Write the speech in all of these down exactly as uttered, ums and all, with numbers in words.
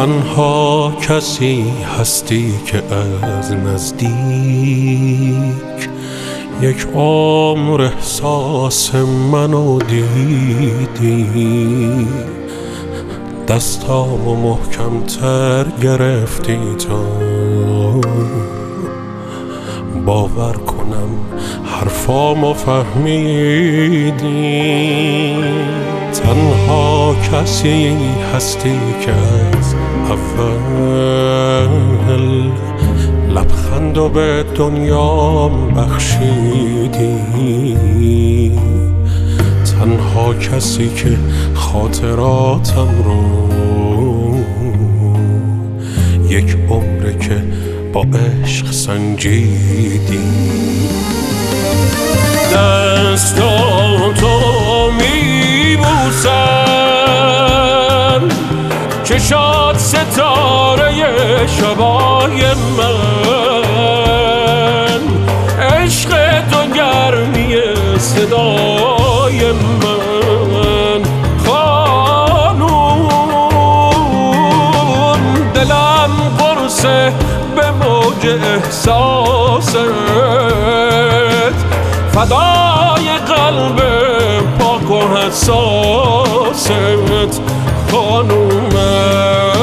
تنها کسی هستی که از نزدیک یک عمر احساس منو دیدی، دستامو محکم‌تر گرفتی تا باور کنم حرفامو فهمیدی. تنها کسی هستی که از اول لبخندو به دنیام بخشیدی، تنها کسی که خاطراتم رو یک عمره که با عشق سنجیدی. دستاتو میبوسن چشات ستاره شبای من، عشق تو گرمی صدای من. خانوم دلم قرصه به موج احساست، فدای قلب پاک و حساست خانومم.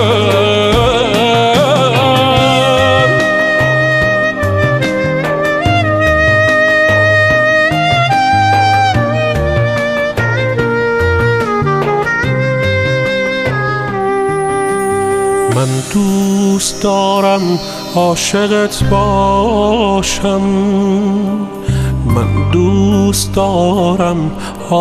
من دوست دارم عاشقت باشم، من دوست دارم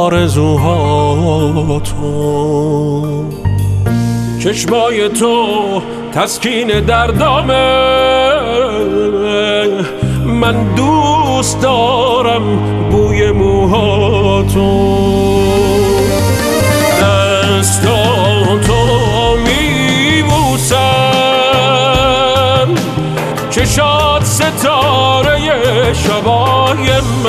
آرزوهاتو، چشمای تو تسکین دردامه. من دوست دارم بوی موهاتو، دستاتو میبوسن چشات ستاره شبای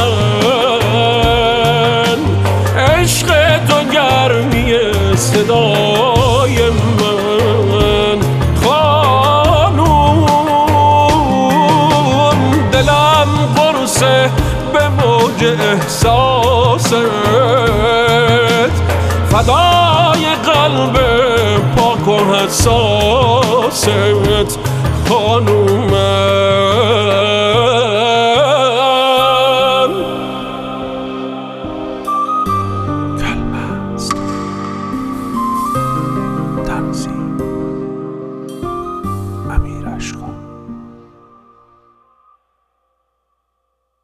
من، عشق تو گرمی صدای من. خانوم دلم قرصه به موج احساست، فدای قلب پاک و حساست خانومم.